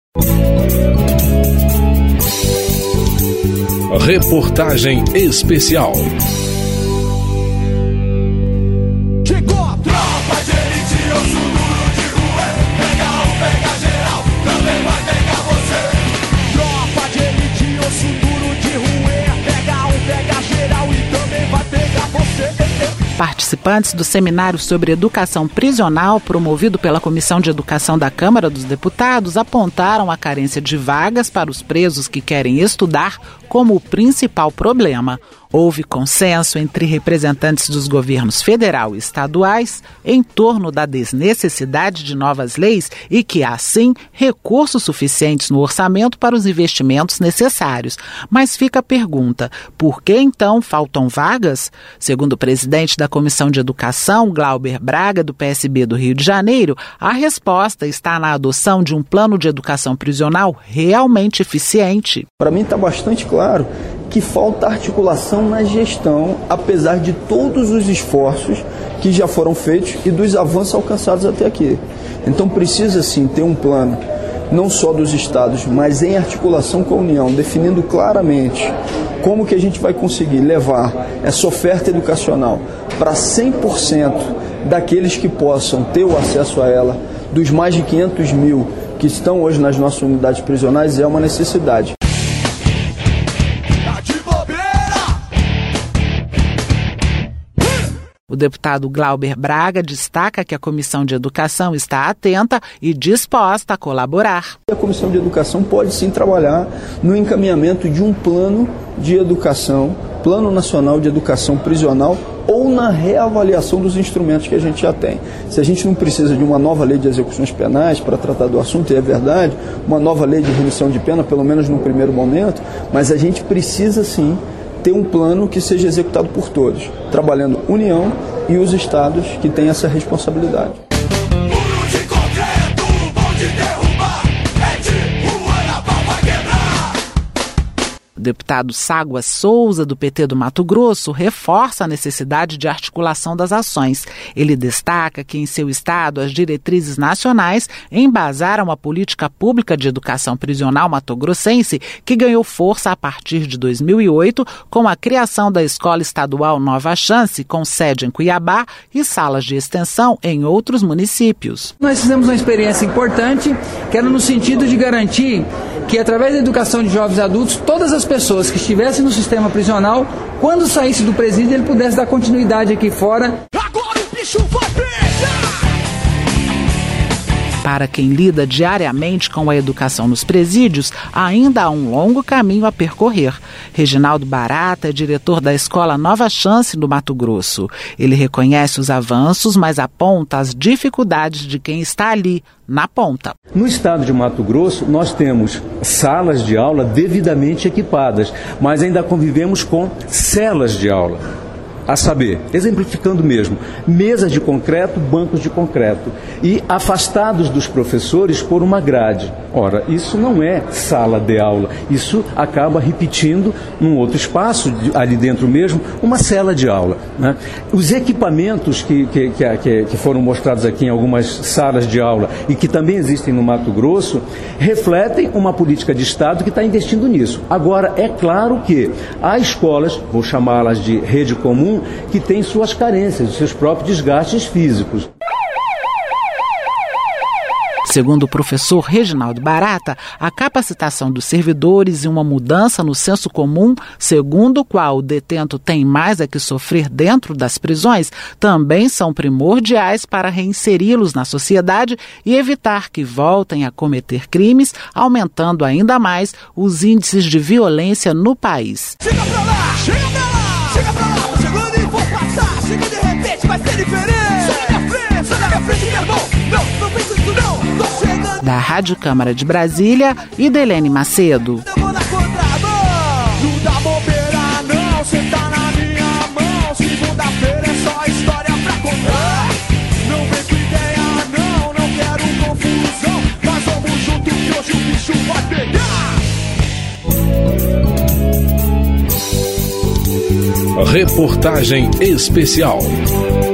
Reportagem especial. Chegou a tropa de elite, eu sou duro de rua. Pega um, pega geral, também vai pegar você. Tropa de elite, eu sou duro de rua. Pega um, pega geral e também vai pegar você. Participantes do seminário sobre educação prisional, promovido pela Comissão de Educação da Câmara dos Deputados, apontaram a carência de vagas para os presos que querem estudar como o principal problema. Houve consenso entre representantes dos governos federal e estaduais em torno da desnecessidade de novas leis e que há, sim, recursos suficientes no orçamento para os investimentos necessários. Mas fica a pergunta, por que então faltam vagas? Segundo o presidente da Comissão de Educação, Glauber Braga, do PSB do Rio de Janeiro, a resposta está na adoção de um plano de educação prisional realmente eficiente. Para mim está bastante claro que falta articulação na gestão, apesar de todos os esforços que já foram feitos e dos avanços alcançados até aqui. Então precisa sim ter um plano, não só dos estados, mas em articulação com a União, definindo claramente como que a gente vai conseguir levar essa oferta educacional para 100% daqueles que possam ter o acesso a ela, dos mais de 500 mil que estão hoje nas nossas unidades prisionais, é uma necessidade. O deputado Glauber Braga destaca que a Comissão de Educação está atenta e disposta a colaborar. A Comissão de Educação pode sim trabalhar no encaminhamento de um plano de educação, Plano Nacional de Educação Prisional, ou na reavaliação dos instrumentos que a gente já tem. Se a gente não precisa de uma nova lei de execuções penais para tratar do assunto, e é verdade, uma nova lei de remissão de pena, pelo menos no primeiro momento, mas a gente precisa sim ter um plano que seja executado por todos, trabalhando União e os estados que têm essa responsabilidade. O deputado Ságua Souza, do PT do Mato Grosso, reforça a necessidade de articulação das ações. Ele destaca que em seu estado as diretrizes nacionais embasaram a política pública de educação prisional matogrossense, que ganhou força a partir de 2008 com a criação da Escola Estadual Nova Chance, com sede em Cuiabá e salas de extensão em outros municípios. Nós fizemos uma experiência importante, que era no sentido de garantir que, através da educação de jovens adultos, todas as pessoas que estivessem no sistema prisional, quando saísse do presídio, ele pudesse dar continuidade aqui fora. Agora o bicho vai pegar! Para quem lida diariamente com a educação nos presídios, ainda há um longo caminho a percorrer. Reginaldo Barata é diretor da Escola Nova Chance do Mato Grosso. Ele reconhece os avanços, mas aponta as dificuldades de quem está ali, na ponta. No estado de Mato Grosso, nós temos salas de aula devidamente equipadas, mas ainda convivemos com celas de aula. A saber, exemplificando mesmo, mesas de concreto, bancos de concreto e afastados dos professores por uma grade. Ora, isso não é sala de aula, isso acaba repetindo num outro espaço, ali dentro mesmo, uma cela de aula, né? Os equipamentos que foram mostrados aqui em algumas salas de aula e que também existem no Mato Grosso, refletem uma política de Estado que está investindo nisso. Agora, é claro que há escolas, vou chamá-las de rede comum, que têm suas carências, seus próprios desgastes físicos. Segundo o professor Reginaldo Barata, a capacitação dos servidores e uma mudança no senso comum, segundo o qual o detento tem mais a que sofrer dentro das prisões, também são primordiais para reinseri-los na sociedade e evitar que voltem a cometer crimes, aumentando ainda mais os índices de violência no país. Chega pra lá, chega pra lá, chega pra lá, tô chegando e vou passar, chega de repente, vai ser diferente. Sai da minha frente, meu irmão, não pensa isso não. Da Rádio Câmara de Brasília, Idelene Macedo. Eu vou na contramão, não dá bobeira não, cê tá na minha mão. Segunda-feira é só história pra contar. Não vem com ideia não quero confusão. Nós vamos junto que hoje o bicho vai pegar. Reportagem especial.